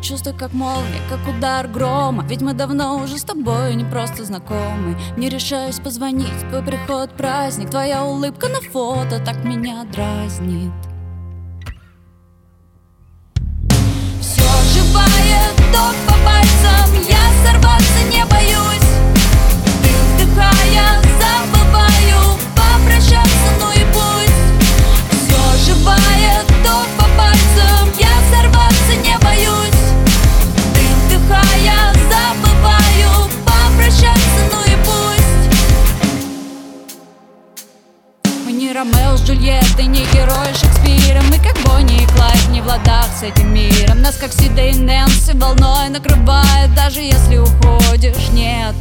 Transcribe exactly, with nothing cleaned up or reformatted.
чувства как молния, как удар грома. Ведь мы давно уже с тобой не просто знакомы. Не решаюсь позвонить, твой приход праздник. Твоя улыбка на фото так меня дразнит. Все оживает, ток по пальцам, я сорваться не боюсь. Ты вдыхая, забываю попрощаться, ну и пусть. Все оживает, ток по пальцам, я сорваться не боюсь. Ты вдыхая, забываю попрощаться, ну и пусть. Мы не Ромео с Джульеттой, не герой Шекспира. Мы как Бонни и Клайд, не в ладах с этим миром. Нас как Сид и Нэнси волной накрывает. Даже если уходишь, нет,